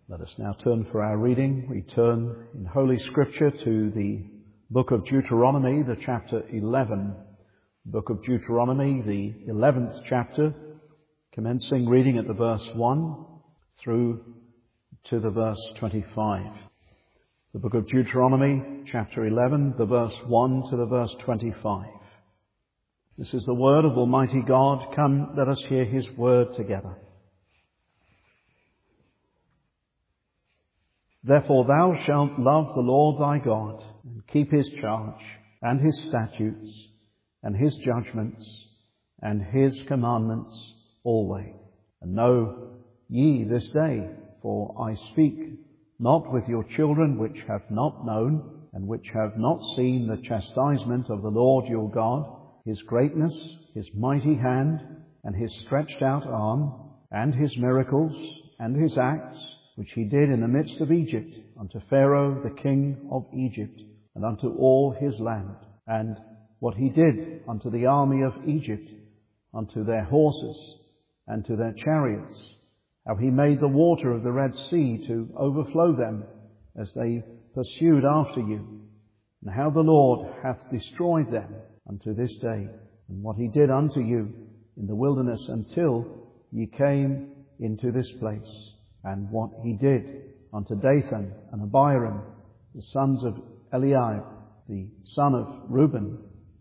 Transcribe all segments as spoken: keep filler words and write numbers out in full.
Let us now turn for our reading. We turn in Holy Scripture to the book of Deuteronomy, the chapter eleven. Book of Deuteronomy, the eleventh chapter, commencing reading at the verse one through to the verse twenty-five. The book of Deuteronomy, chapter eleven, the verse one to the verse twenty-five. This is the word of Almighty God. Come, let us hear His word together. Therefore thou shalt love the Lord thy God, and keep His charge, and His statutes, and His judgments, and His commandments always. And know ye this day, for I speak not with your children which have not known, and which have not seen the chastisement of the Lord your God, His greatness, His mighty hand, and His stretched out arm, and His miracles, and His acts, which He did in the midst of Egypt, unto Pharaoh the king of Egypt, and unto all his land, and what He did unto the army of Egypt, unto their horses, and to their chariots, how He made the water of the Red Sea to overflow them as they pursued after you, and how the Lord hath destroyed them unto this day, and what He did unto you in the wilderness until ye came into this place, and what He did unto Dathan and Abiram, the sons of Eliab, the son of Reuben,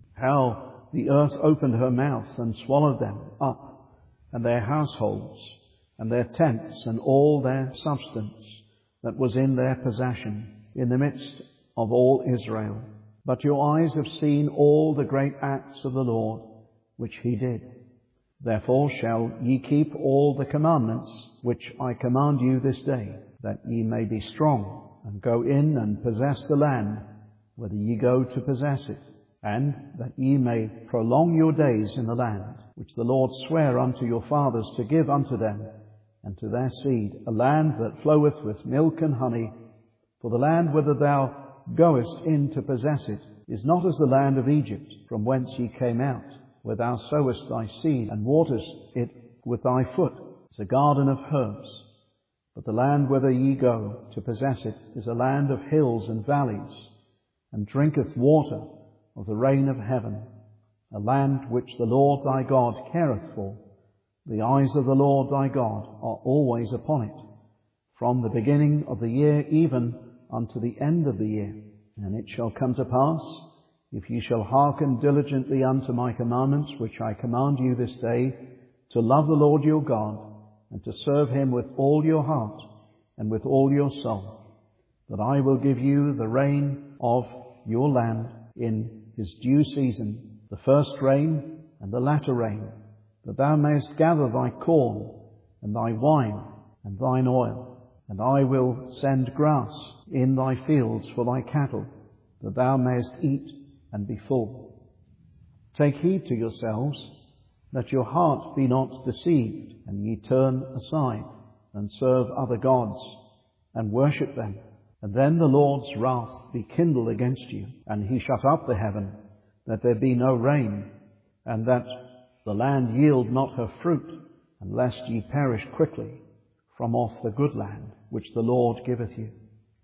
how the earth opened her mouth and swallowed them up, and their households, and their tents, and all their substance that was in their possession, in the midst of all Israel. But your eyes have seen all the great acts of the Lord, which He did. Therefore shall ye keep all the commandments which I command you this day, that ye may be strong, and go in and possess the land, whether ye go to possess it, and that ye may prolong your days in the land, which the Lord sware unto your fathers to give unto them, and to their seed, a land that floweth with milk and honey. For the land whither thou goest in to possess it is not as the land of Egypt, from whence ye came out, where thou sowest thy seed, and waterest it with thy foot, as a garden of herbs. But the land whither ye go to possess it is a land of hills and valleys, and drinketh water of the rain of heaven, a land which the Lord thy God careth for. The eyes of the Lord thy God are always upon it, from the beginning of the year even unto the end of the year. And it shall come to pass, if ye shall hearken diligently unto my commandments, which I command you this day, to love the Lord your God, and to serve Him with all your heart and with all your soul, that I will give you the rain of your land in His due season, the first rain and the latter rain, that thou mayest gather thy corn and thy wine and thine oil. And I will send grass in thy fields for thy cattle, that thou mayest eat and be full. Take heed to yourselves, that your heart be not deceived, and ye turn aside, and serve other gods, and worship them. And then the Lord's wrath be kindled against you, and He shut up the heaven, that there be no rain, and that the land yield not her fruit, and lest ye perish quickly from off the good land which the Lord giveth you.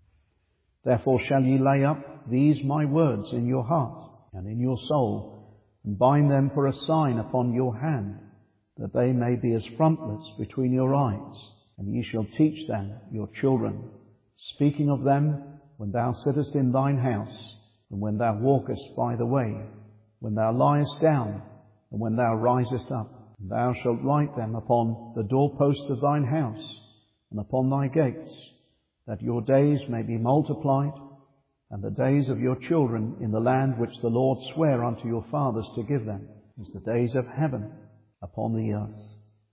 Therefore shall ye lay up these my words in your heart and in your soul, and bind them for a sign upon your hand, that they may be as frontlets between your eyes. And ye shall teach them your children, speaking of them when thou sittest in thine house, and when thou walkest by the way, when thou liest down, and when thou risest up. And thou shalt write them upon the doorposts of thine house, and upon thy gates, that your days may be multiplied, and the days of your children in the land which the Lord sware unto your fathers to give them, as the days of heaven upon the earth.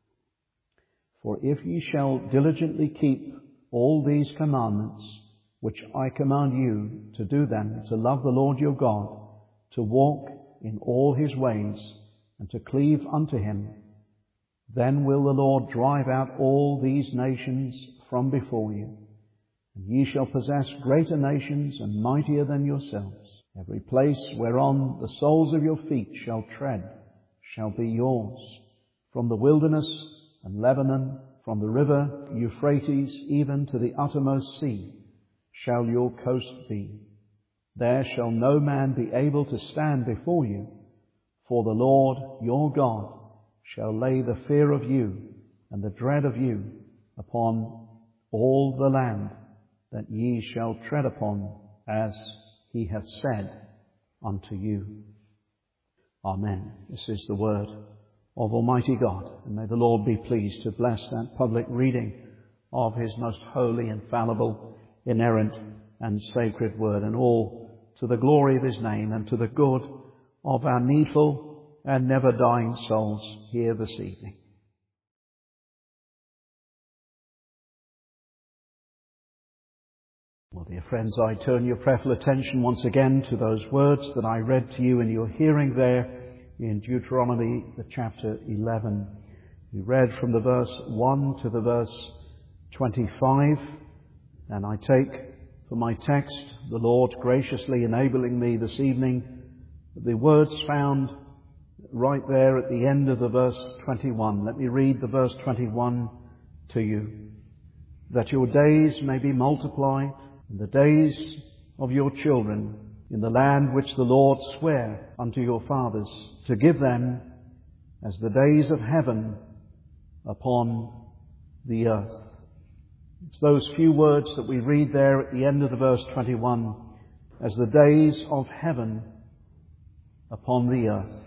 For if ye shall diligently keep all these commandments, which I command you to do them, to love the Lord your God, to walk in all His ways, and to cleave unto Him, then will the Lord drive out all these nations from before you, and ye shall possess greater nations and mightier than yourselves. Every place whereon the soles of your feet shall tread shall be yours, from the wilderness and Lebanon From the river Euphrates even to the uttermost sea shall your coast be. There shall no man be able to stand before you, for the Lord your God shall lay the fear of you and the dread of you upon all the land that ye shall tread upon, as he hath said unto you. Amen. This is the word of Almighty God, and may the Lord be pleased to bless that public reading of his most holy, infallible, inerrant and sacred word, and all to the glory of his name and to the good of our needful and never dying souls here this evening. Well, dear friends, I turn your prayerful attention once again to those words that I read to you in your hearing there in Deuteronomy, the chapter eleven. We read from the verse one to the verse twenty-five, and I take for my text, the Lord graciously enabling me this evening, the words found right there at the end of the verse twenty-one. Let me read the verse twenty-one to you. That your days may be multiplied, and the days of your children in the land which the Lord sware unto your fathers, to give them as the days of heaven upon the earth. It's those few words that we read there at the end of the verse twenty-one, as the days of heaven upon the earth.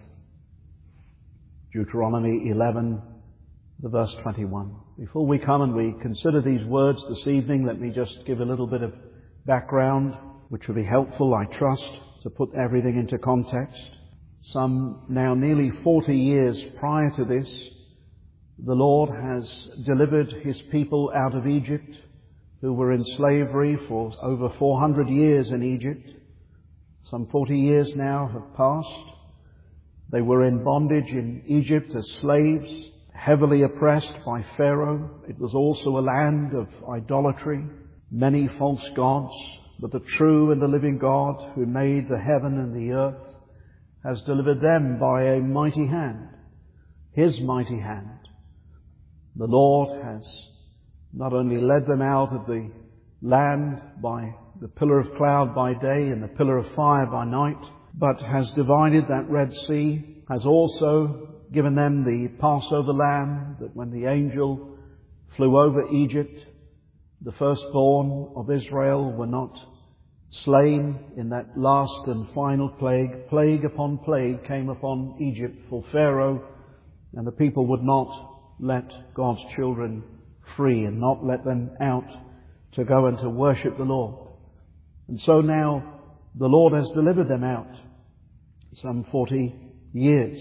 Deuteronomy eleven, the verse twenty-one. Before we come and we consider these words this evening, let me just give a little bit of background, which will be helpful, I trust, to put everything into context. Some now nearly forty years prior to this, the Lord has delivered his people out of Egypt, who were in slavery for over four hundred years in Egypt. Some forty years now have passed. They were in bondage in Egypt as slaves, heavily oppressed by Pharaoh. It was also a land of idolatry, many false gods, but the true and the living God who made the heaven and the earth has delivered them by a mighty hand, his mighty hand. The Lord has not only led them out of the land by the pillar of cloud by day and the pillar of fire by night, but has divided that Red Sea, has also given them the Passover lamb, that when the angel flew over Egypt, the firstborn of Israel were not slain in that last and final plague. Plague upon plague came upon Egypt for Pharaoh, and the people would not let God's children free and not let them out to go and to worship the Lord. And so now the Lord has delivered them out some forty years.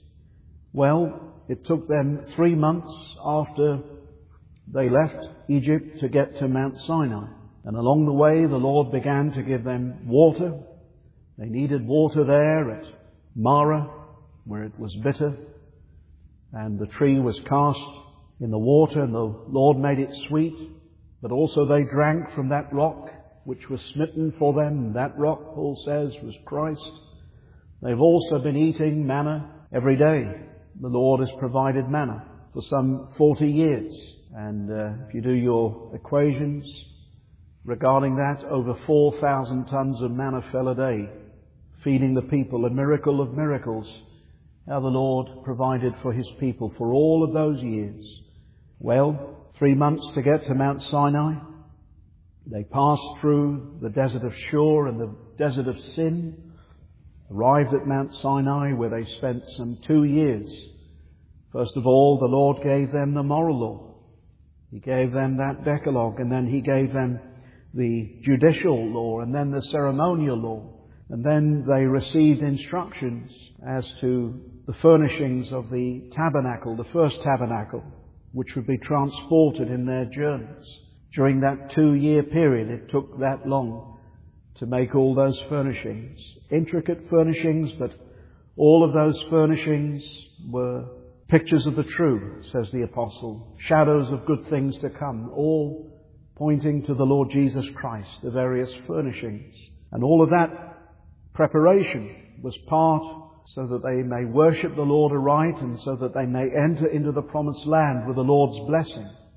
Well, it took them three months after they left Egypt to get to Mount Sinai. And along the way, the Lord began to give them water. They needed water there at Marah, where it was bitter. And the tree was cast in the water, and the Lord made it sweet. But also they drank from that rock which was smitten for them. And that rock, Paul says, was Christ. They've also been eating manna every day. The Lord has provided manna for some forty years. And uh, if you do your equations regarding that, over four thousand tons of manna fell a day, feeding the people, a miracle of miracles, how the Lord provided for his people for all of those years. Well, three months to get to Mount Sinai. They passed through the desert of Shur and the desert of Sin, arrived at Mount Sinai, where they spent some two years. First of all, the Lord gave them the moral law. He gave them that Decalogue, and then he gave them the judicial law, and then the ceremonial law. And then they received instructions as to the furnishings of the tabernacle, the first tabernacle, which would be transported in their journeys. During that two-year period, it took that long to make all those furnishings. Intricate furnishings, but all of those furnishings were pictures of the true, says the apostle. Shadows of good things to come, all pointing to the Lord Jesus Christ, the various furnishings. And all of that preparation was part so that they may worship the Lord aright and so that they may enter into the promised land with the Lord's blessing.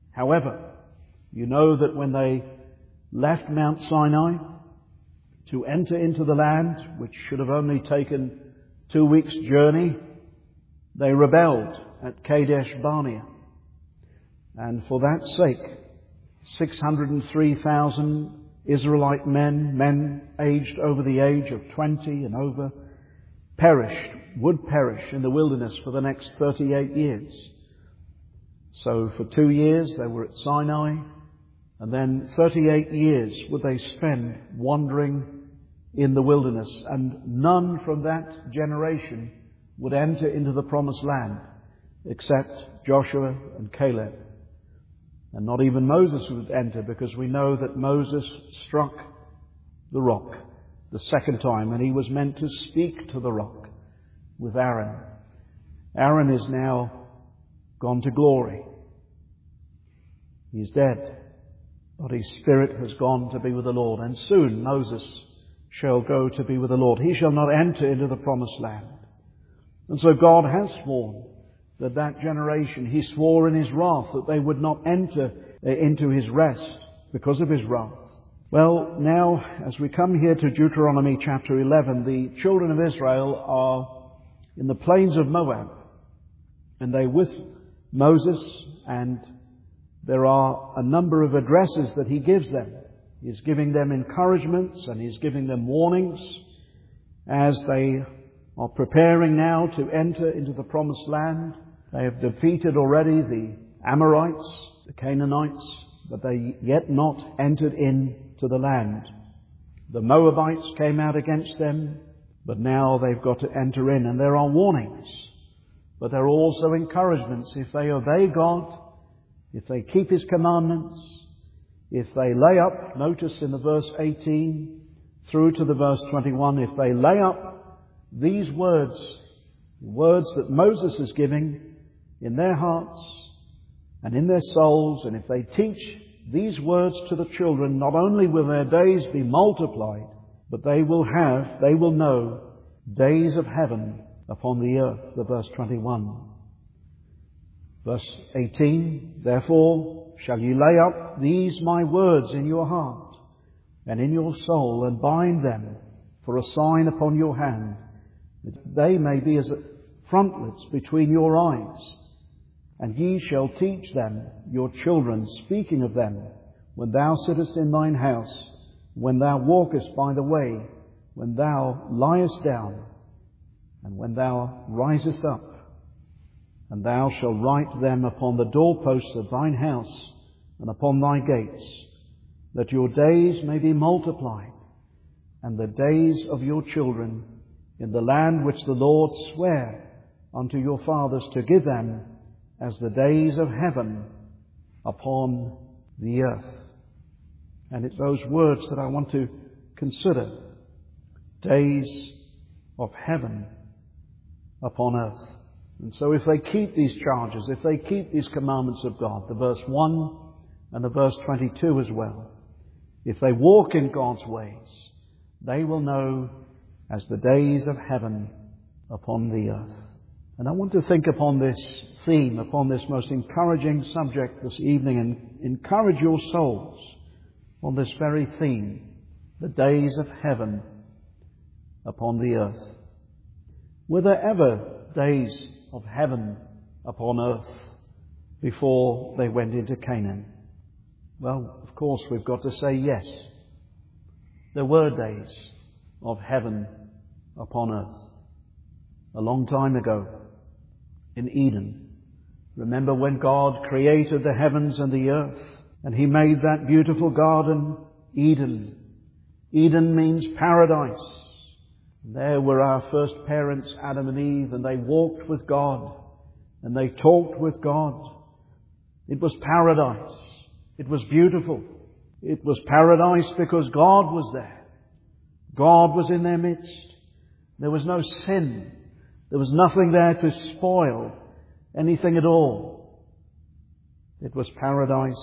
However, you know that when they left Mount Sinai to enter into the land, which should have only taken two weeks' journey, they rebelled at Kadesh Barnea. And for that sake, six hundred three thousand Israelite men, men aged over the age of twenty and over, perished, would perish in the wilderness for the next thirty-eight years. So for two years they were at Sinai, and then thirty-eight years would they spend wandering in the wilderness, and none from that generation would enter into the promised land except Joshua and Caleb. And not even Moses would enter, because we know that Moses struck the rock the second time, and he was meant to speak to the rock with Aaron. Aaron is now gone to glory. He is dead, but his spirit has gone to be with the Lord. And soon Moses shall go to be with the Lord. He shall not enter into the promised land. And so God has sworn that that generation, He swore in His wrath that they would not enter into His rest because of His wrath. Well, now, as we come here to Deuteronomy chapter eleven, the children of Israel are in the plains of Moab, and they with Moses, and there are a number of addresses that he gives them. He's giving them encouragements and he's giving them warnings as they are preparing now to enter into the promised land. They have defeated already the Amorites, the Canaanites, but they yet not entered into the land. The Moabites came out against them, but now they've got to enter in. And there are warnings, but there are also encouragements. If they obey God, if they keep His commandments, if they lay up, notice in the verse eighteen through to the verse twenty-one, if they lay up these words, words that Moses is giving in their hearts and in their souls, and if they teach these words to the children, not only will their days be multiplied, but they will have, they will know days of heaven upon the earth. The verse twenty-one. Verse eighteen, therefore shall ye lay up these my words in your heart and in your soul, and bind them for a sign upon your hand, that they may be as frontlets between your eyes. And ye shall teach them your children, speaking of them, when thou sittest in thine house, when thou walkest by the way, when thou liest down, and when thou risest up. And thou shalt write them upon the doorposts of thine house and upon thy gates, that your days may be multiplied, and the days of your children in the land which the Lord sware unto your fathers to give them, as the days of heaven upon the earth. And it's those words that I want to consider. Days of heaven upon earth. And so if they keep these charges, if they keep these commandments of God, the verse one and the verse twenty-two as well, if they walk in God's ways, they will know as the days of heaven upon the earth. And I want to think upon this theme, upon this most encouraging subject this evening, and encourage your souls on this very theme, the days of heaven upon the earth. Were there ever days of heaven upon earth before they went into Canaan? Well, of course, we've got to say yes. There were days of heaven upon earth. A long time ago, in Eden. Remember when God created the heavens and the earth, and He made that beautiful garden, Eden. Eden means paradise. There were our first parents, Adam and Eve, and they walked with God, and they talked with God. It was paradise. It was beautiful. It was paradise because God was there. God was in their midst. There was no sin. There was nothing there to spoil anything at all. It was paradise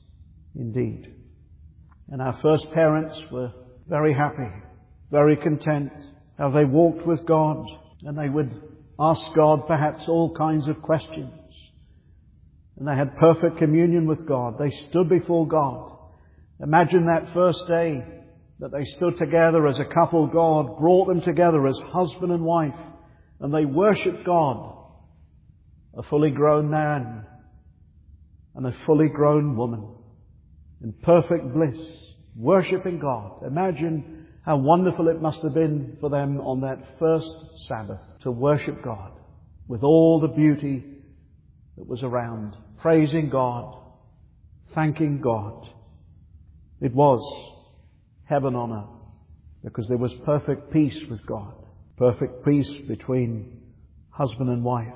indeed. And our first parents were very happy, very content, how they walked with God, and they would ask God perhaps all kinds of questions. and they had perfect communion with God. They stood before God. Imagine that first day that they stood together as a couple. God brought them together as husband and wife, and they worshipped God, a fully grown man and a fully grown woman, in perfect bliss, worshipping God. Imagine how wonderful it must have been for them on that first Sabbath to worship God with all the beauty that was around, praising God, thanking God. It was heaven on earth, because there was perfect peace with God, perfect peace between husband and wife.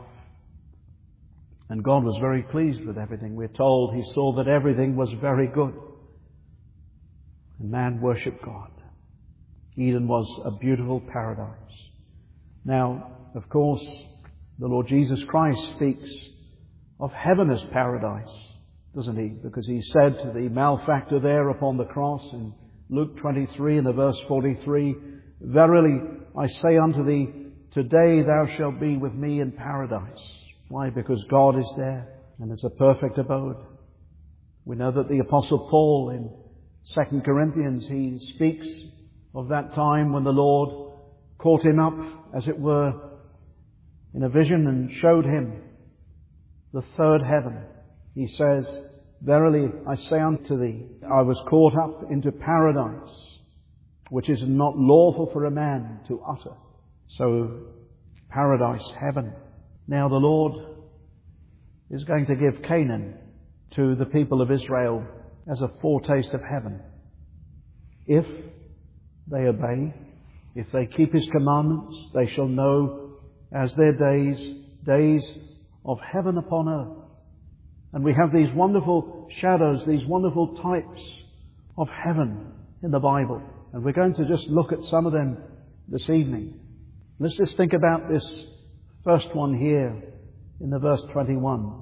And God was very pleased with everything. We're told He saw that everything was very good. And man worshipped God. Eden was a beautiful paradise. Now, of course, the Lord Jesus Christ speaks of heaven as paradise, doesn't He? Because He said to the malefactor there upon the cross in Luke twenty-three and the verse forty-three, "Verily I say unto thee, today thou shalt be with me in paradise." Why? Because God is there, and it's a perfect abode. We know that the Apostle Paul in Second Corinthians, he speaks of that time when the Lord caught him up, as it were, in a vision and showed him the third heaven. He says, "Verily I say unto thee, I was caught up into paradise, which is not lawful for a man to utter." So, paradise, heaven. Now the Lord is going to give Canaan to the people of Israel as a foretaste of heaven. If they obey, if they keep His commandments, they shall know as their days, days of heaven upon earth. And we have these wonderful shadows, these wonderful types of heaven in the Bible. And we're going to just look at some of them this evening. Let's just think about this first one here in the verse twenty-one.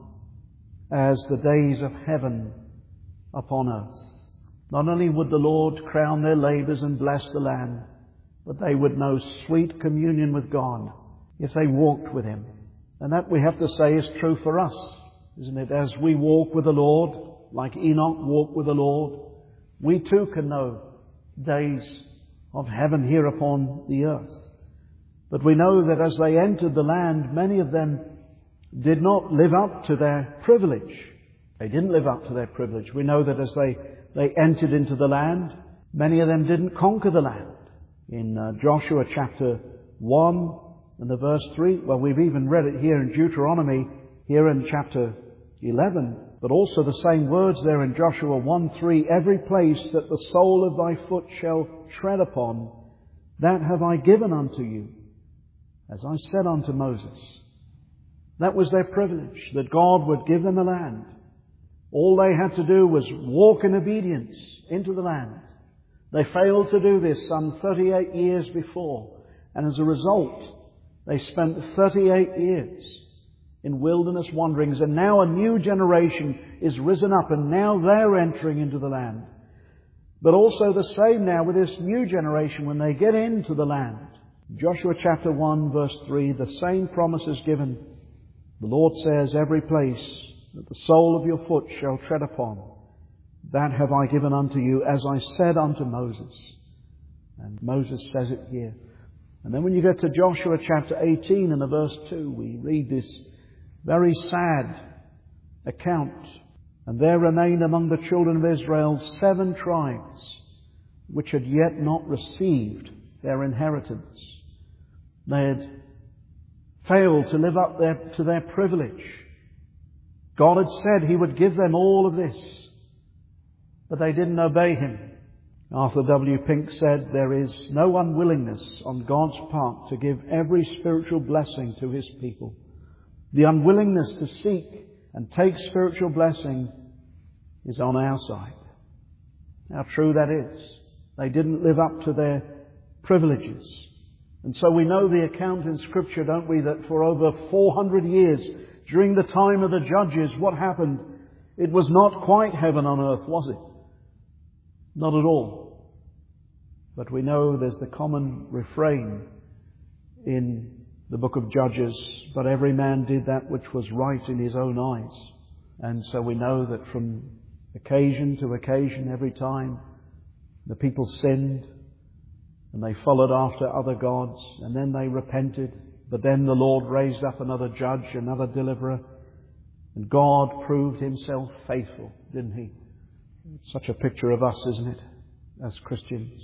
As the days of heaven upon earth. Not only would the Lord crown their labours and bless the land, but they would know sweet communion with God if they walked with Him. And that, we have to say, is true for us, isn't it? As we walk with the Lord, like Enoch walked with the Lord, we too can know days of heaven here upon the earth. But we know that as they entered the land, many of them did not live up to their privilege. They didn't live up to their privilege. We know that as they, they entered into the land, many of them didn't conquer the land. In uh, Joshua chapter one and the verse three, well, we've even read it here in Deuteronomy, here in chapter eleven, but also the same words there in Joshua one three, "Every place that the sole of thy foot shall tread upon, that have I given unto you, as I said unto Moses." That was their privilege, that God would give them a land. All they had to do was walk in obedience into the land. They failed to do this some thirty-eight years before, and as a result, they spent thirty-eight years in wilderness wanderings, and now a new generation is risen up, and now they're entering into the land. But also the same now with this new generation when they get into the land. Joshua chapter one verse three, the same promise is given. The Lord says, "Every place that the sole of your foot shall tread upon, that have I given unto you, as I said unto Moses." And Moses says it here. And then when you get to Joshua chapter eighteen and the verse two, we read this very sad account. "And there remained among the children of Israel seven tribes, which had yet not received their inheritance." They had failed to live up their, to their privilege. God had said He would give them all of this, but they didn't obey Him. Arthur W. Pink said, "There is no unwillingness on God's part to give every spiritual blessing to His people. The unwillingness to seek and take spiritual blessing is on our side." How true that is. They didn't live up to their privileges. And so we know the account in Scripture, don't we, that for over four hundred years, during the time of the judges, what happened? It was not quite heaven on earth, was it? Not at all. But we know there's the common refrain in the book of Judges, "But every man did that which was right in his own eyes." And so we know that from occasion to occasion, every time the people sinned and they followed after other gods, and then they repented, but then the Lord raised up another judge, another deliverer, and God proved himself faithful, didn't he? It's such a picture of us, isn't it, as Christians?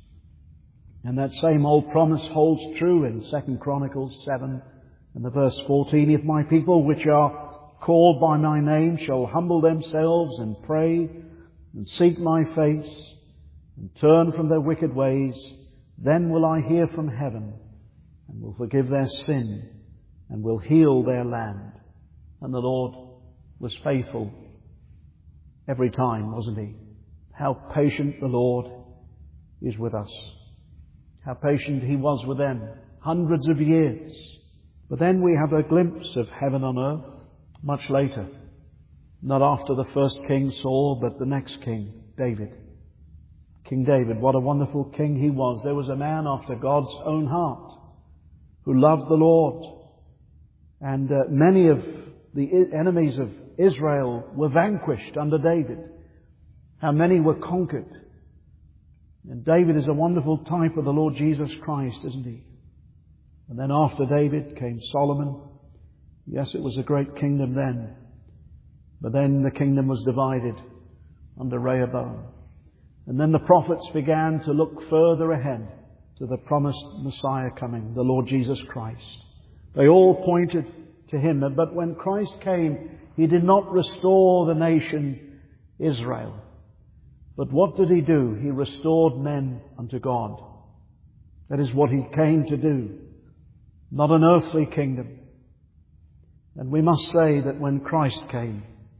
And that same old promise holds true in Second Chronicles seven and the verse fourteen. If my people which are called by my name shall humble themselves and pray and seek my face and turn from their wicked ways, then will I hear from heaven and will forgive their sin and will heal their land. And the Lord was faithful every time, wasn't he? How patient the Lord is with us. How patient he was with them. Hundreds of years. But then we have a glimpse of heaven on earth much later. Not after the first king Saul, but the next king, David. King David, what a wonderful king he was. There was a man after God's own heart who loved the Lord. And uh, many of the enemies of Israel were vanquished under David. How many were conquered. And David is a wonderful type of the Lord Jesus Christ, isn't he? And then after David came Solomon. Yes, it was a great kingdom then. But then the kingdom was divided under Rehoboam. And then the prophets began to look further ahead to the promised Messiah coming, the Lord Jesus Christ. They all pointed to him. But when Christ came, he did not restore the nation Israel. But what did he do? He restored men unto God. That is what he came to do. Not an earthly kingdom. And we must say that when Christ came,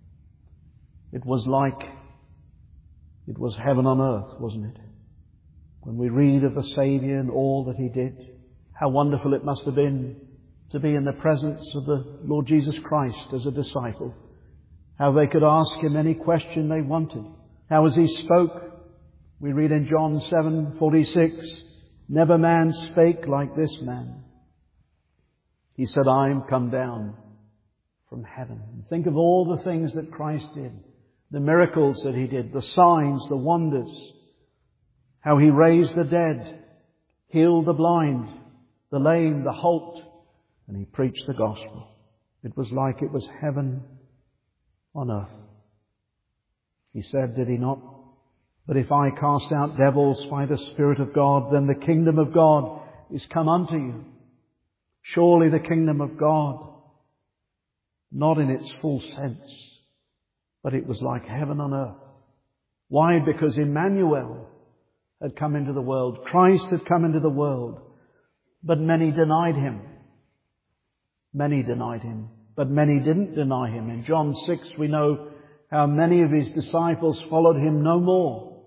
it was like it was heaven on earth, wasn't it? When we read of the Saviour and all that he did, how wonderful it must have been to be in the presence of the Lord Jesus Christ as a disciple. How they could ask him any question they wanted. How as he spoke, we read in John seven forty-six, never man spake like this man. He said, I am come down from heaven. And think of all the things that Christ did. The miracles that he did, the signs, the wonders. How he raised the dead, healed the blind, the lame, the halt, and he preached the gospel. It was like it was heaven on earth. He said, did he not? But if I cast out devils by the Spirit of God, then the kingdom of God is come unto you. Surely the kingdom of God, not in its full sense, but it was like heaven on earth. Why? Because Emmanuel had come into the world. Christ had come into the world. But many denied him. Many denied him. But many didn't deny him. In John six we know how many of his disciples followed him no more.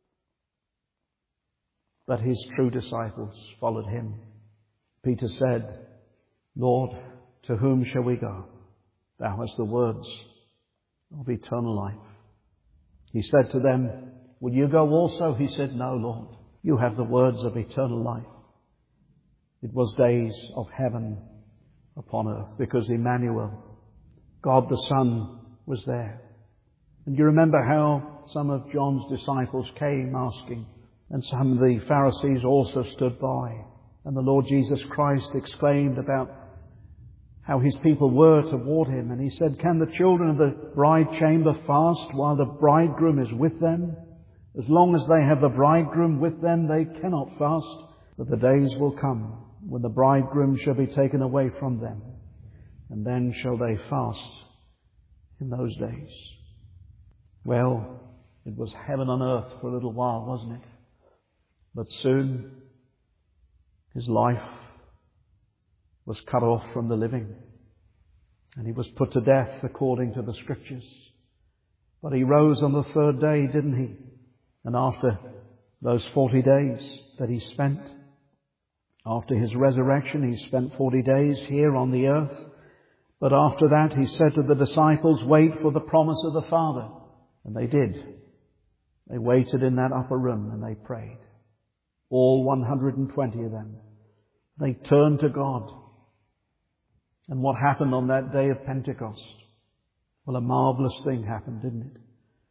But his true disciples followed him. Peter said, Lord, to whom shall we go? Thou hast the words of eternal life. He said to them, will you go also? He said, no, Lord, you have the words of eternal life. It was days of heaven upon earth because Emmanuel, God the Son, was there. And you remember how some of John's disciples came asking, and some of the Pharisees also stood by. And the Lord Jesus Christ exclaimed about how his people were toward him. And he said, can the children of the bride chamber fast while the bridegroom is with them? As long as they have the bridegroom with them, they cannot fast. But the days will come when the bridegroom shall be taken away from them. And then shall they fast in those days. Well, it was heaven on earth for a little while, wasn't it? But soon his life was cut off from the living. And he was put to death according to the Scriptures. But he rose on the third day, didn't he? And after those forty days that he spent, after his resurrection, he spent forty days here on the earth. But after that, he said to the disciples, wait for the promise of the Father. And they did. They waited in that upper room and they prayed. All one hundred twenty of them. They turned to God. And what happened on that day of Pentecost? Well, a marvelous thing happened, didn't it?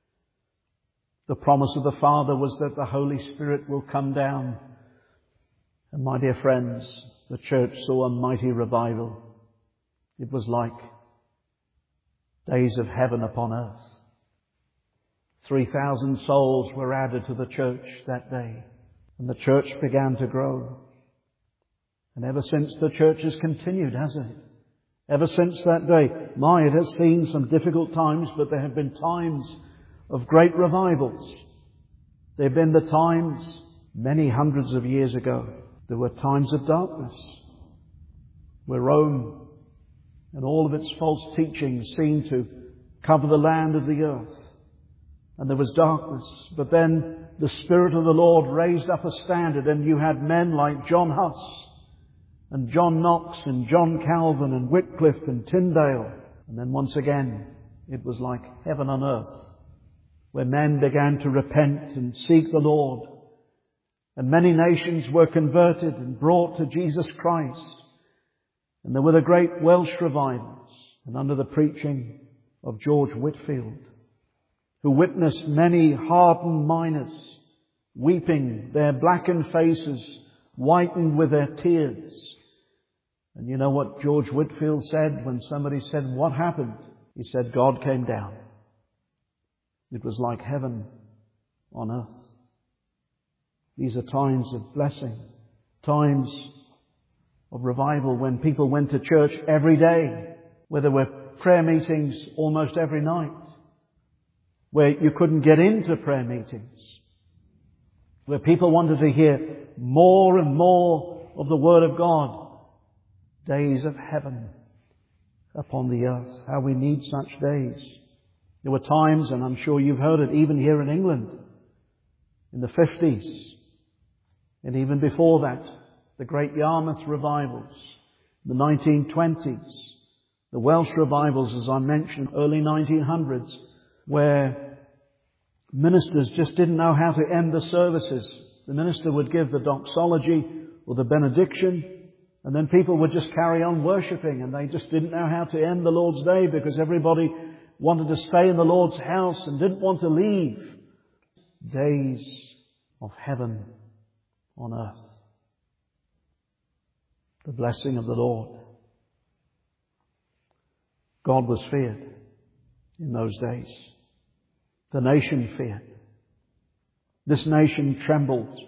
The promise of the Father was that the Holy Spirit will come down. And my dear friends, the church saw a mighty revival. It was like days of heaven upon earth. Three thousand souls were added to the church that day, and the church began to grow. And ever since, the church has continued, hasn't it? Ever since that day. My, it has seen some difficult times, but there have been times of great revivals. There have been the times many hundreds of years ago. There were times of darkness, where Rome and all of its false teachings seemed to cover the land of the earth. And there was darkness. But then the Spirit of the Lord raised up a standard, and you had men like John Huss and John Knox and John Calvin and Wycliffe and Tyndale. And then once again, it was like heaven on earth, where men began to repent and seek the Lord. And many nations were converted and brought to Jesus Christ. And there were the great Welsh revivals, and under the preaching of George Whitefield, who witnessed many hardened miners weeping, their blackened faces whitened with their tears. And you know what George Whitefield said when somebody said, "What happened?" He said, "God came down." It was like heaven on earth. These are times of blessing, times of revival, when people went to church every day, where there were prayer meetings almost every night, where you couldn't get into prayer meetings, where people wanted to hear more and more of the Word of God. Days of heaven upon the earth. How we need such days. There were times, and I'm sure you've heard it even here in England, in the fifties, and even before that, the great Yarmouth revivals, the nineteen twenties, the Welsh revivals, as I mentioned, early nineteen hundreds, where ministers just didn't know how to end the services. The minister would give the doxology or the benediction, and then people would just carry on worshipping, and they just didn't know how to end the Lord's Day because everybody wanted to stay in the Lord's house and didn't want to leave. Days of heaven on earth. The blessing of the Lord. God was feared in those days. The nation feared. This nation trembled.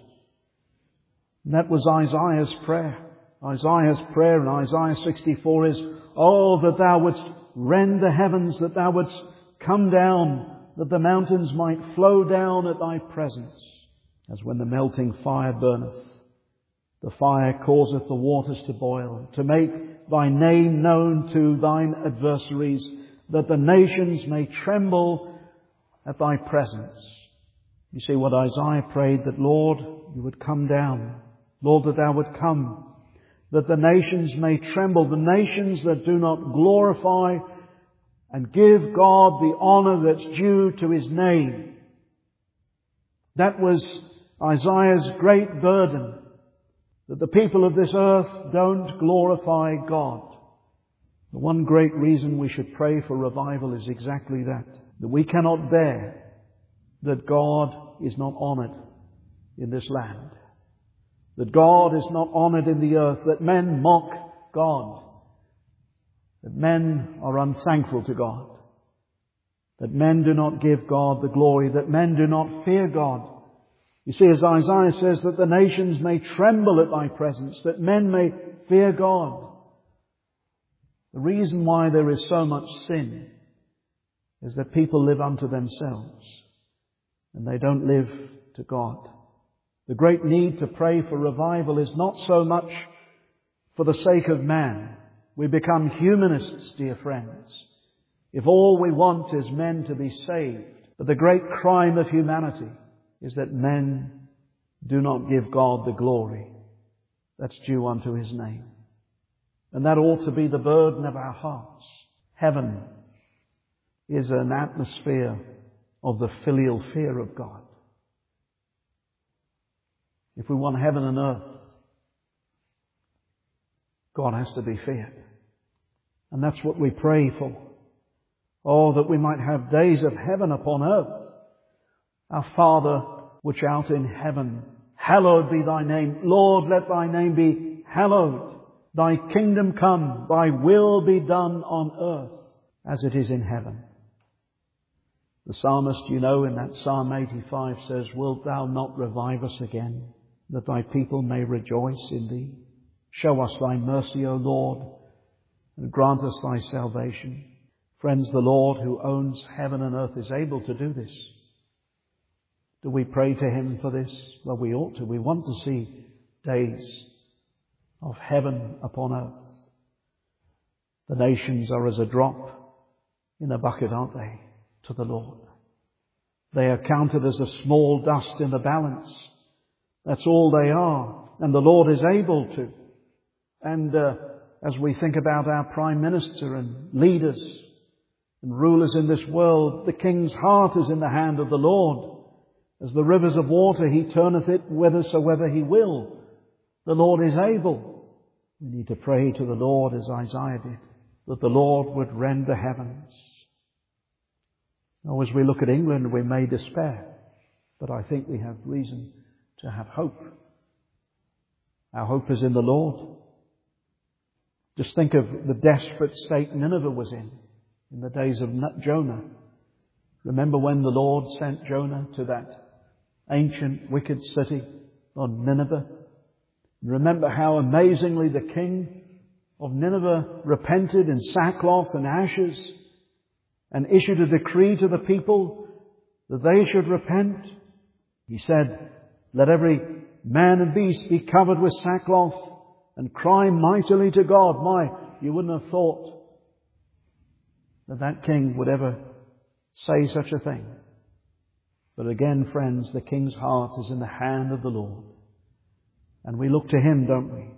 And that was Isaiah's prayer. Isaiah's prayer in Isaiah sixty-four is, "Oh, that thou wouldst rend the heavens, that thou wouldst come down, that the mountains might flow down at thy presence. As when the melting fire burneth, the fire causeth the waters to boil, to make thy name known to thine adversaries, that the nations may tremble at thy presence." You see what Isaiah prayed, that Lord, you would come down. Lord, that thou would come, that the nations may tremble, the nations that do not glorify and give God the honor that's due to His name. That was Isaiah's great burden, that the people of this earth don't glorify God. The one great reason we should pray for revival is exactly that, that we cannot bear that God is not honored in this land, that God is not honored in the earth, that men mock God, that men are unthankful to God, that men do not give God the glory, that men do not fear God. You see, as Isaiah says, that the nations may tremble at thy presence, that men may fear God. The reason why there is so much sin is that people live unto themselves and they don't live to God. The great need to pray for revival is not so much for the sake of man. We become humanists, dear friends, if all we want is men to be saved. But the great crime of humanity is that men do not give God the glory that's due unto His name. And that ought to be the burden of our hearts. Heaven is an atmosphere of the filial fear of God. If we want heaven and earth, God has to be feared. And that's what we pray for. Oh, that we might have days of heaven upon earth. Our Father, which art in heaven, hallowed be thy name. Lord, let thy name be hallowed. Thy kingdom come, thy will be done on earth as it is in heaven. The psalmist, you know, in that Psalm eighty-five says, wilt thou not revive us again, that thy people may rejoice in thee? Show us thy mercy, O Lord, and grant us thy salvation. Friends, the Lord who owns heaven and earth is able to do this. Do we pray to him for this? Well, we ought to. We want to see days of heaven upon earth. The nations are as a drop in a bucket, aren't they, to the Lord? They are counted as a small dust in the balance. That's all they are. And the Lord is able to. And uh, as we think about our Prime Minister and leaders and rulers in this world, the King's heart is in the hand of the Lord. As the rivers of water, he turneth it whithersoever he will. The Lord is able. We need to pray to the Lord as Isaiah did, that the Lord would rend the heavens. Now, as we look at England, we may despair, but I think we have reason to have hope. Our hope is in the Lord. Just think of the desperate state Nineveh was in, in the days of Jonah. Remember when the Lord sent Jonah to that ancient wicked city on Nineveh? Remember how amazingly the king of Nineveh repented in sackcloth and ashes and issued a decree to the people that they should repent. He said, let every man and beast be covered with sackcloth and cry mightily to God. My, you wouldn't have thought that that king would ever say such a thing. But again, friends, the king's heart is in the hand of the Lord. And we look to him, don't we?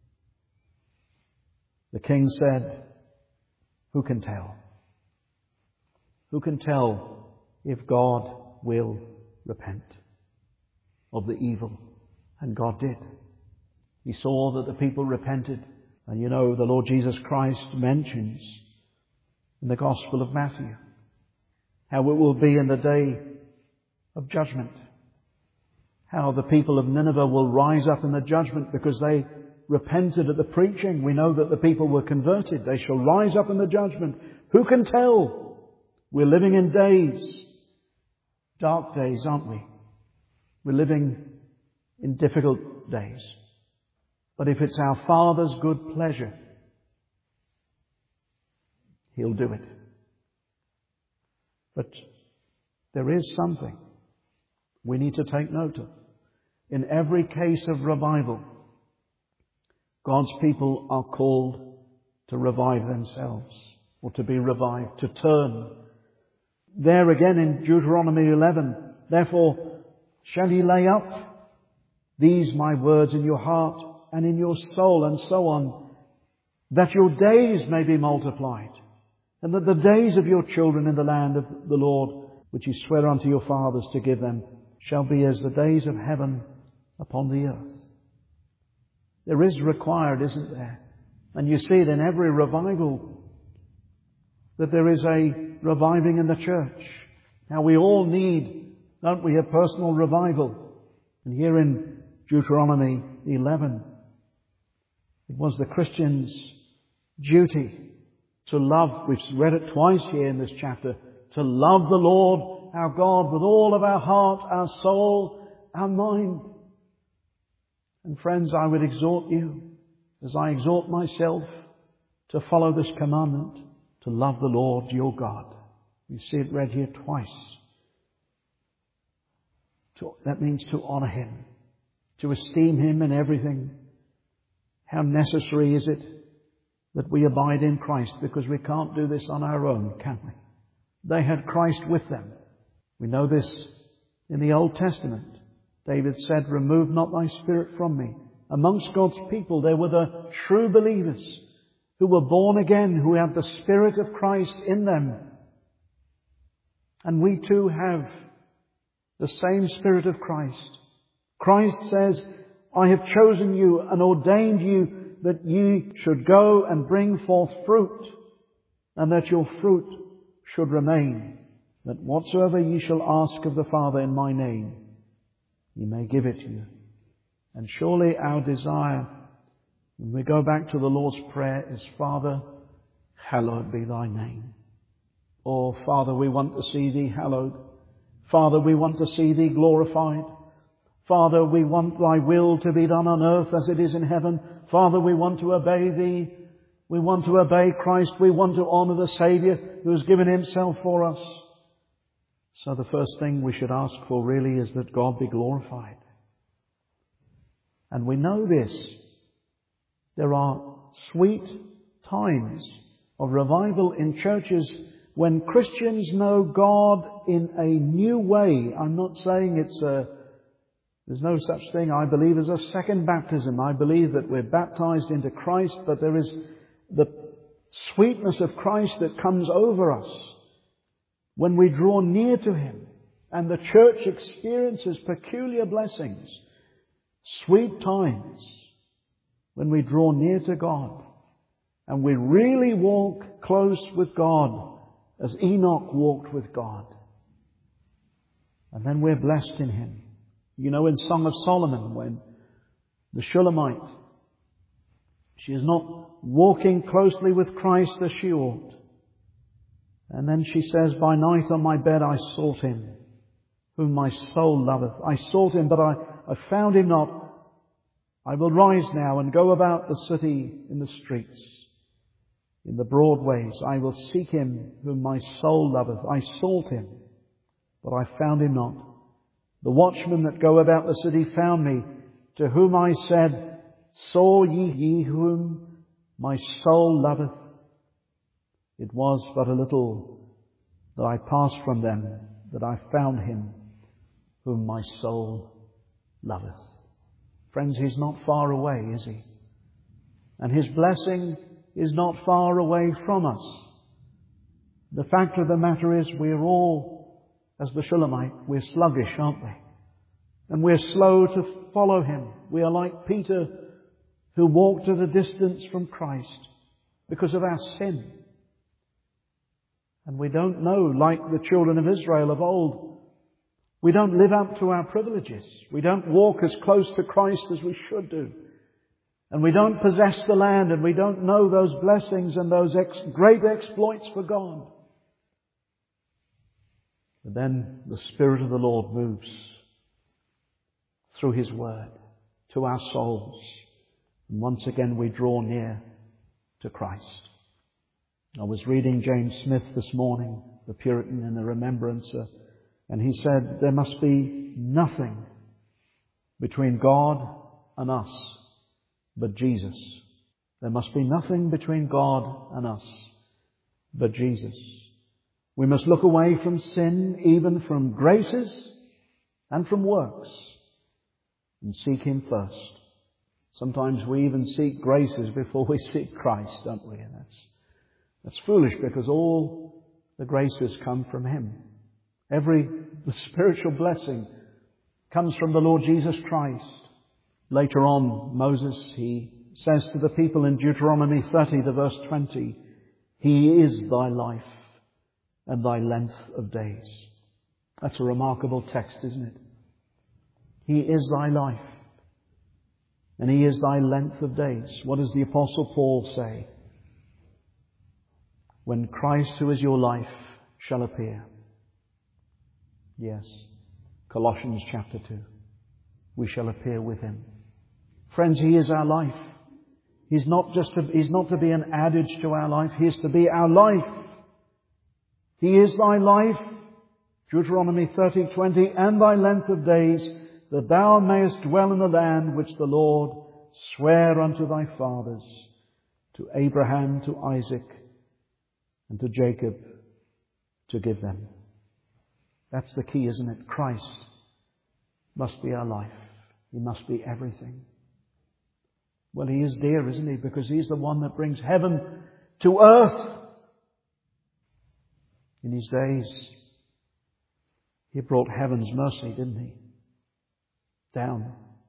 The king said, who can tell? Who can tell if God will repent of the evil? And God did. He saw that the people repented. And you know, the Lord Jesus Christ mentions in the Gospel of Matthew how it will be in the day of judgment. How the people of Nineveh will rise up in the judgment because they repented at the preaching. We know that the people were converted. They shall rise up in the judgment. Who can tell? We're living in days, dark days, aren't we? We're living in difficult days. But if it's our Father's good pleasure, He'll do it. But there is something we need to take note of. In every case of revival, God's people are called to revive themselves, or to be revived, to turn. There again in Deuteronomy eleven, therefore shall ye lay up these my words in your heart and in your soul, and so on, that your days may be multiplied, and that the days of your children in the land of the Lord, which He sware unto your fathers to give them, shall be as the days of heaven upon the earth. There is required, isn't there? And you see it in every revival, that there is a reviving in the church. Now we all need, don't we, a personal revival. And here in Deuteronomy eleven, it was the Christian's duty to love, we've read it twice here in this chapter, to love the Lord our God with all of our heart, our soul, our mind. And friends, I would exhort you, as I exhort myself, to follow this commandment, to love the Lord your God. We see it read here twice. To, that means to honour Him, to esteem Him in everything. How necessary is it that we abide in Christ, because we can't do this on our own, can we? They had Christ with them. We know this in the Old Testament. David said, remove not thy spirit from me. Amongst God's people, there were the true believers who were born again, who have the Spirit of Christ in them. And we too have the same Spirit of Christ. Christ says, I have chosen you and ordained you that ye should go and bring forth fruit, and that your fruit should remain, that whatsoever ye shall ask of the Father in my name, He may give it to you. And surely our desire, when we go back to the Lord's Prayer, is, Father, hallowed be thy name. Oh, Father, we want to see thee hallowed. Father, we want to see thee glorified. Father, we want thy will to be done on earth as it is in heaven. Father, we want to obey thee. We want to obey Christ. We want to honour the Saviour who has given himself for us. So the first thing we should ask for really is that God be glorified. And we know this. There are sweet times of revival in churches when Christians know God in a new way. I'm not saying it's a, there's no such thing, I believe, as a second baptism. I believe that we're baptized into Christ, but there is the sweetness of Christ that comes over us when we draw near to Him. And the church experiences peculiar blessings, sweet times when we draw near to God and we really walk close with God as Enoch walked with God. And then we're blessed in Him. You know, in Song of Solomon, when the Shulamite, she is not walking closely with Christ as she ought. And then she says, by night on my bed I sought Him, whom my soul loveth. I sought Him, but I, I found Him not. I will rise now and go about the city in the streets, in the broad ways. I will seek Him whom my soul loveth. I sought Him, but I found Him not. The watchmen that go about the city found me, to whom I said, saw ye ye whom my soul loveth? It was but a little that I passed from them, that I found Him whom my soul loveth. Friends, He's not far away, is He? And His blessing is not far away from us. The fact of the matter is we're all, as the Shulamite, we're sluggish, aren't we? And we're slow to follow Him. We are like Peter, who walked at a distance from Christ because of our sin. And we don't know, like the children of Israel of old, we don't live up to our privileges. We don't walk as close to Christ as we should do. And we don't possess the land, and we don't know those blessings and those ex- great exploits for God. But then the Spirit of the Lord moves through His Word to our souls. And once again we draw near to Christ. I was reading James Smith this morning, the Puritan and the Remembrancer, and he said there must be nothing between God and us but Jesus. There must be nothing between God and us but Jesus. We must look away from sin, even from graces and from works, and seek Him first. Sometimes we even seek graces before we seek Christ, don't we? And that's, that's foolish, because all the graces come from Him. Every the spiritual blessing comes from the Lord Jesus Christ. Later on, Moses, he says to the people in Deuteronomy thirty, the verse twenty, He is thy life and thy length of days. That's a remarkable text, isn't it? He is thy life and He is thy length of days. What does the Apostle Paul say? When Christ, who is your life, shall appear. Yes, Colossians chapter two. We shall appear with Him. Friends, He is our life. He's not just to, He's not to be an adage to our life. He is to be our life. He is thy life, Deuteronomy thirty twenty, and thy length of days, that thou mayest dwell in the land which the Lord sware unto thy fathers, to Abraham, to Isaac, and to Jacob, to give them. That's the key, isn't it? Christ must be our life. He must be everything. Well, He is dear, isn't He? Because He's the one that brings heaven to earth. In His days, He brought heaven's mercy, didn't He? Down.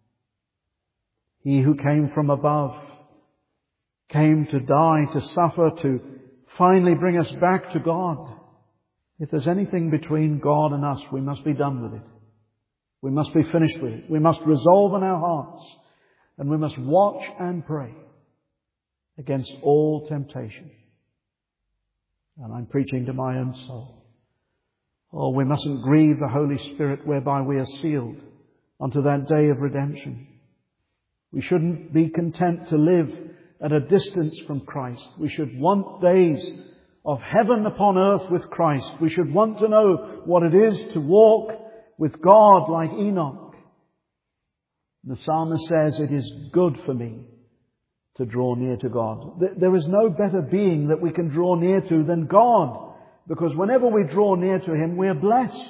He who came from above came to die, to suffer, to finally bring us back to God. If there's anything between God and us, we must be done with it. We must be finished with it. We must resolve in our hearts, and we must watch and pray against all temptation. And I'm preaching to my own soul. Oh, we mustn't grieve the Holy Spirit whereby we are sealed unto that day of redemption. We shouldn't be content to live at a distance from Christ. We should want days of heaven upon earth with Christ. We should want to know what it is to walk with God like Enoch. The psalmist says, "It is good for me to draw near to God." There is no better being that we can draw near to than God, because whenever we draw near to Him, we are blessed.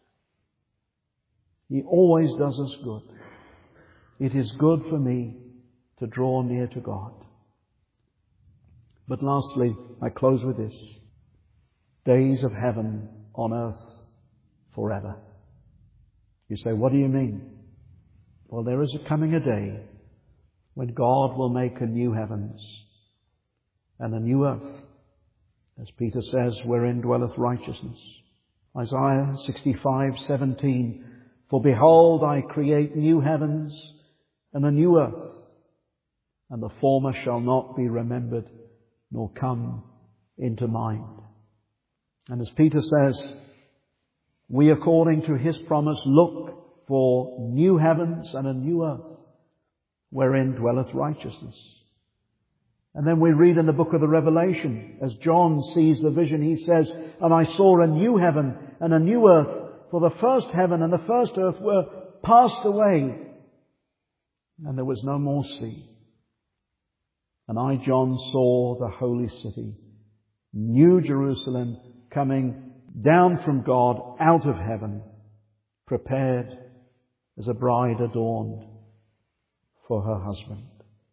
He always does us good. It is good for me to draw near to God. But lastly, I close with this. Days of heaven on earth forever. You say, what do you mean? Well, there is coming a day when God will make a new heavens and a new earth, as Peter says, wherein dwelleth righteousness. Isaiah sixty-five seventeen, "For behold, I create new heavens and a new earth, and the former shall not be remembered, nor come into mind." And as Peter says, we, according to his promise, look for new heavens and a new earth, wherein dwelleth righteousness. And then we read in the book of the Revelation, as John sees the vision, he says, "And I saw a new heaven and a new earth, for the first heaven and the first earth were passed away, and there was no more sea. And I, John, saw the holy city, New Jerusalem, coming down from God out of heaven, prepared as a bride adorned for her husband."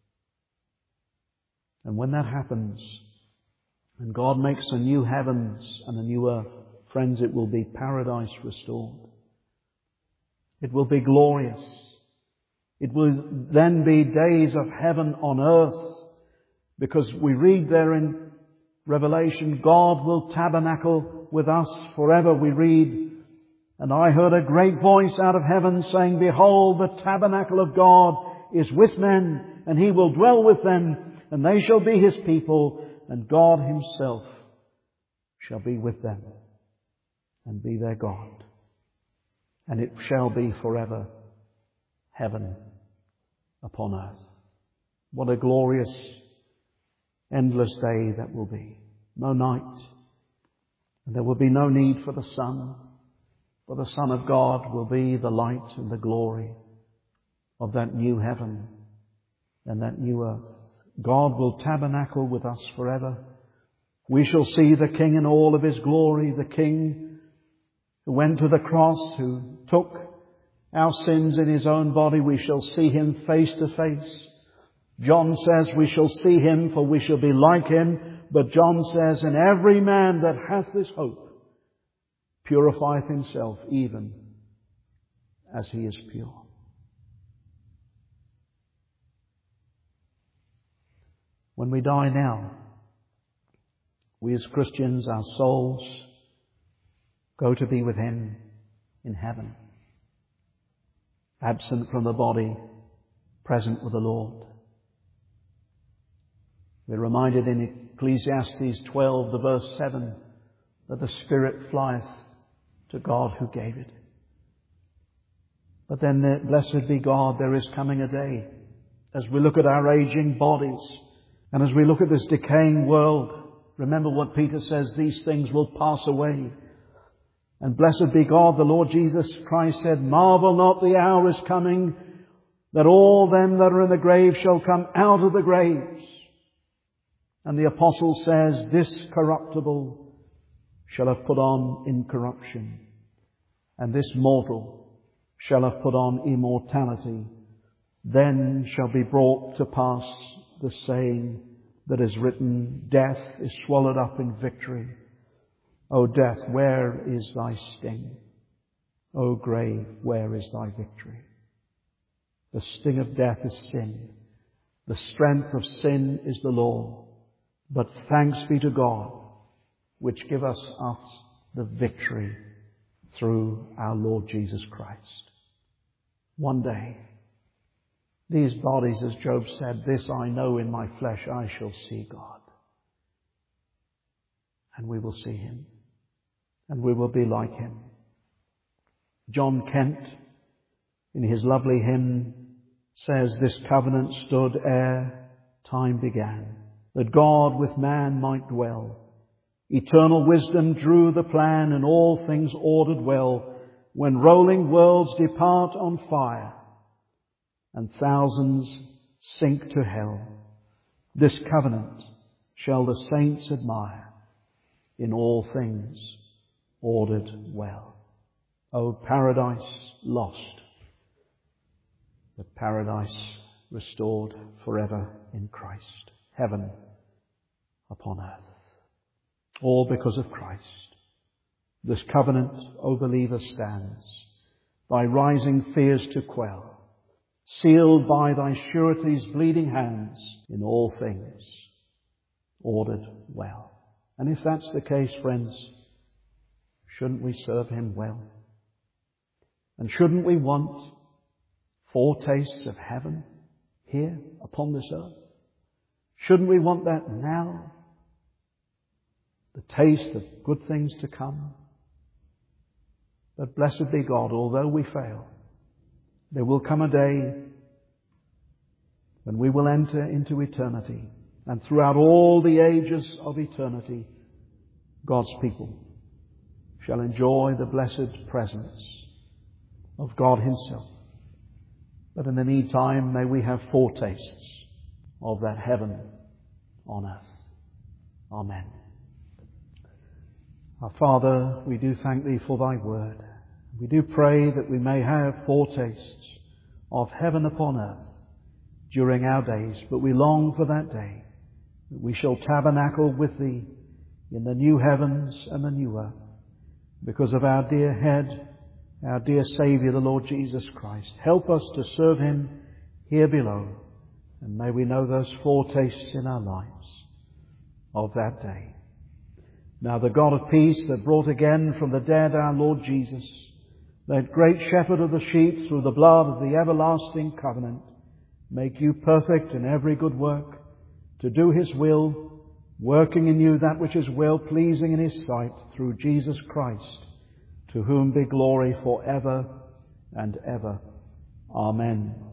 And when that happens, and God makes a new heavens and a new earth, friends, it will be paradise restored. It will be glorious. It will then be days of heaven on earth, because we read there in Revelation, God will tabernacle with us forever. We read, "And I heard a great voice out of heaven saying, Behold, the tabernacle of God is with men, and He will dwell with them, and they shall be His people, and God Himself shall be with them, and be their God. And it shall be forever heaven upon earth." What a glorious, endless day that will be. No night. And there will be no need for the sun, for the Son of God will be the light and the glory of that new heaven and that new earth. God will tabernacle with us forever. We shall see the King in all of His glory, the King who went to the cross, who took our sins in His own body. We shall see Him face to face. John says we shall see Him, for we shall be like Him. But John says, "And every man that hath this hope purifieth himself even as he is pure." When we die now, we as Christians, our souls go to be with Him in heaven, absent from the body, present with the Lord. We're reminded in Ecclesiastes twelve, the verse seven, that the Spirit flieth to God who gave it. But then, blessed be God, there is coming a day, as we look at our aging bodies, and as we look at this decaying world, remember what Peter says, these things will pass away. And blessed be God, the Lord Jesus Christ said, "Marvel not, the hour is coming, that all them that are in the grave shall come out of the graves." And the apostle says, "This corruptible shall have put on incorruption, and this mortal shall have put on immortality. Then shall be brought to pass the saying that is written, Death is swallowed up in victory. O death, where is thy sting? O grave, where is thy victory?" The sting of death is sin. The strength of sin is the law. But thanks be to God, which give us, us the victory through our Lord Jesus Christ. One day, these bodies, as Job said, this I know in my flesh, I shall see God. And we will see him. And we will be like him. John Kent, in his lovely hymn, says, this covenant stood ere time began, that God with man might dwell. Eternal wisdom drew the plan, and all things ordered well, when rolling worlds depart on fire, and thousands sink to hell. This covenant shall the saints admire, in all things ordered well. O paradise lost, but paradise restored forever in Christ. Heaven upon earth. All because of Christ. This covenant, O believer, stands, thy rising fears to quell, sealed by thy surety's bleeding hands, in all things ordered well. And if that's the case, friends, shouldn't we serve him well? And shouldn't we want foretastes of heaven here upon this earth? Shouldn't we want that now? The taste of good things to come? But blessed be God, although we fail, there will come a day when we will enter into eternity. And throughout all the ages of eternity, God's people shall enjoy the blessed presence of God himself. But in the meantime, may we have foretastes of that heaven on earth. Amen. Our Father, we do thank thee for thy word. We do pray that we may have foretastes of heaven upon earth during our days, but we long for that day that we shall tabernacle with thee in the new heavens and the new earth, because of our dear head, our dear Saviour, the Lord Jesus Christ. Help us to serve him here below, and may we know those foretastes in our lives of that day. Now the God of peace that brought again from the dead our Lord Jesus, that great shepherd of the sheep through the blood of the everlasting covenant, make you perfect in every good work, to do his will, working in you that which is well-pleasing in his sight, through Jesus Christ, to whom be glory for ever and ever. Amen.